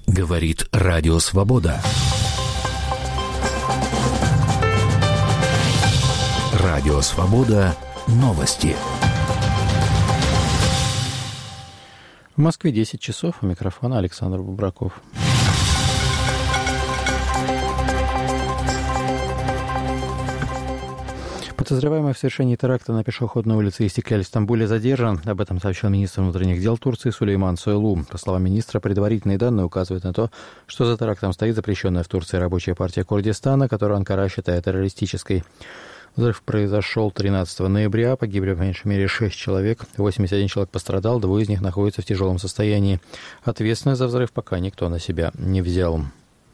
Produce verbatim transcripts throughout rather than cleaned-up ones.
Говорит Радио Свобода. Радио Свобода. Новости. В Москве десять часов. У микрофона Александр Бубраков. Подозреваемый в совершении теракта на пешеходной улице Истикляль в Стамбуле задержан. Об этом сообщил министр внутренних дел Турции Сулейман Сойлу. По словам министра, предварительные данные указывают на то, что за терактом стоит запрещенная в Турции рабочая партия Курдистана, которую Анкара считает террористической. Взрыв произошел тринадцатого ноября, погибли по меньшей мере шесть человек, восемьдесят один человек пострадал, двое из них находятся в тяжелом состоянии. Ответственность за взрыв пока никто на себя не взял.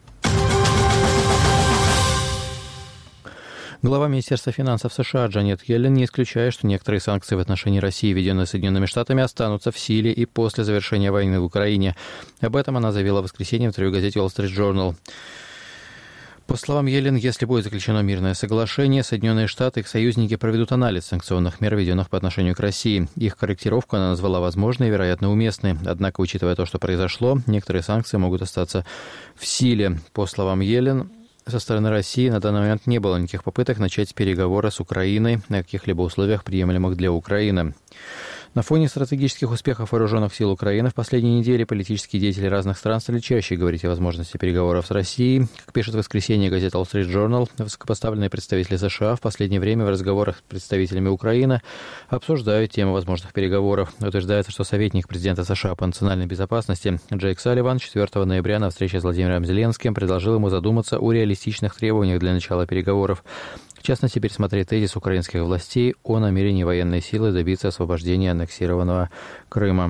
Глава Министерства финансов США Джанет Йеллен не исключает, что некоторые санкции в отношении России, введенные Соединенными Штатами, останутся в силе и после завершения войны в Украине. Об этом она заявила в воскресенье в интервью газете Wall Street Journal. По словам Йеллен, если будет заключено мирное соглашение, Соединенные Штаты и их союзники проведут анализ санкционных мер, введенных по отношению к России. Их корректировку она назвала возможной и, вероятно, уместной. Однако, учитывая то, что произошло, некоторые санкции могут остаться в силе. По словам Йеллен, со стороны России на данный момент не было никаких попыток начать переговоры с Украиной на каких-либо условиях, приемлемых для Украины. На фоне стратегических успехов вооруженных сил Украины в последние недели политические деятели разных стран стали чаще говорить о возможности переговоров с Россией. Как пишет в воскресенье газета Wall Street Journal, высокопоставленные представители США в последнее время в разговорах с представителями Украины обсуждают тему возможных переговоров. Утверждается, что советник президента США по национальной безопасности Джейк Салливан четвёртого ноября на встрече с Владимиром Зеленским предложил ему задуматься о реалистичных требованиях для начала переговоров. В частности, пересмотреть тезис украинских властей о намерении военной силы добиться освобождения аннексированного Крыма.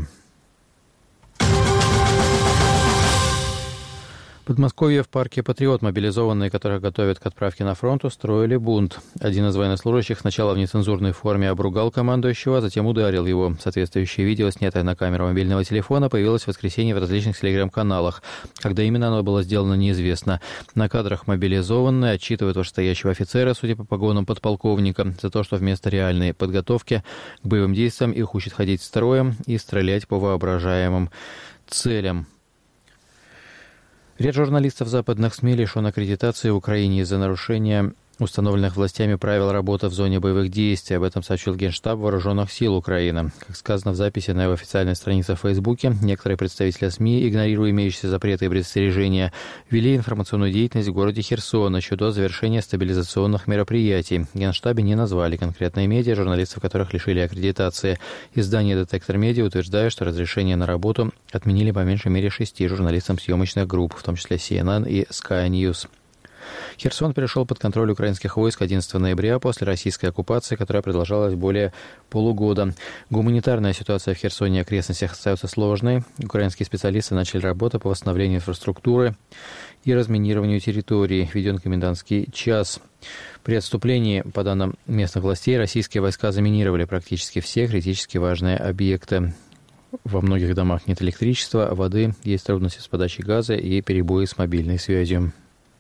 В Подмосковье в парке «Патриот» мобилизованные, которых готовят к отправке на фронт, устроили бунт. Один из военнослужащих сначала в нецензурной форме обругал командующего, а затем ударил его. Соответствующее видео, снятое на камеру мобильного телефона, появилось в воскресенье в различных телеграм-каналах. Когда именно оно было сделано, неизвестно. На кадрах мобилизованные отчитывают вышестоящего офицера, судя по погонам подполковника, за то, что вместо реальной подготовки к боевым действиям их учат ходить строем и стрелять по воображаемым целям. Ряд журналистов западных СМИ лишен аккредитации в Украине из-за нарушения установленных властями правил работы в зоне боевых действий. Об этом сообщил Генштаб Вооруженных сил Украины. Как сказано в записи на его официальной странице в Фейсбуке, некоторые представители СМИ, игнорируя имеющиеся запреты и предостережения, вели информационную деятельность в городе Херсон еще до завершения стабилизационных мероприятий. В Генштабе не назвали конкретные медиа, журналистов которых лишили аккредитации. Издание «Детектор Медиа» утверждает, что разрешение на работу отменили по меньшей мере шести журналистам съемочных групп, в том числе си эн эн и Sky News. Херсон перешел под контроль украинских войск одиннадцатого ноября после российской оккупации, которая продолжалась более полугода. Гуманитарная ситуация в Херсоне и окрестностях остается сложной. Украинские специалисты начали работу по восстановлению инфраструктуры и разминированию территории. Введен комендантский час. При отступлении, по данным местных властей, российские войска заминировали практически все критически важные объекты. Во многих домах нет электричества, воды, есть трудности с подачей газа и перебои с мобильной связью.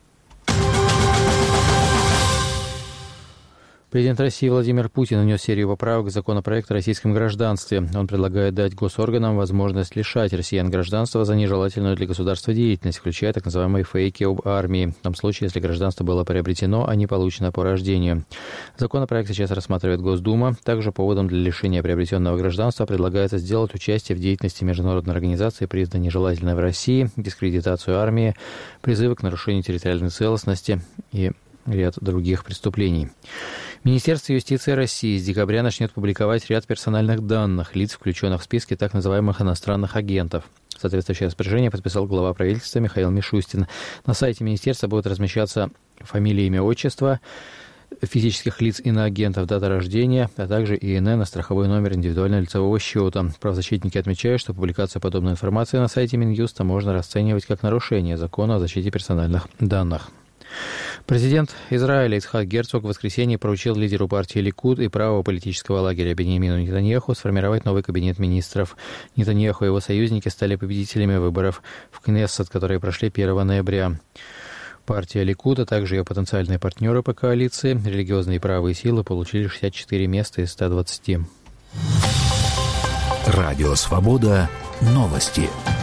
Президент России Владимир Путин внес серию поправок к законопроекту о российском гражданстве. Он предлагает дать госорганам возможность лишать россиян гражданства за нежелательную для государства деятельность, включая так называемые фейки об армии, в том случае, если гражданство было приобретено, а не получено по рождению. Законопроект сейчас рассматривает Госдума. Также поводом для лишения приобретенного гражданства предлагается сделать участие в деятельности международной организации, признанной нежелательной в России, дискредитацию армии, призывы к нарушению территориальной целостности и ряд других преступлений. Министерство юстиции России с декабря начнет публиковать ряд персональных данных лиц, включенных в списки так называемых иностранных агентов. Соответствующее распоряжение подписал глава правительства Михаил Мишустин. На сайте министерства будут размещаться фамилии, имя, отчество физических лиц иноагентов, дата рождения, а также и эн эн, страховой номер индивидуального лицевого счета. Правозащитники отмечают, что публикация подобной информации на сайте Минюста можно расценивать как нарушение закона о защите персональных данных. Президент Израиля Ицхак Герцог в воскресенье поручил лидеру партии Ликуд и правого политического лагеря Биньямину Нетаньяху сформировать новый кабинет министров. Нетаньяху и его союзники стали победителями выборов в Кнессет, которые прошли первого ноября. Партия Ликуд, а также ее потенциальные партнеры по коалиции, религиозные и правые силы, получили шестьдесят четыре места из ста двадцати. Радио «Свобода». Новости.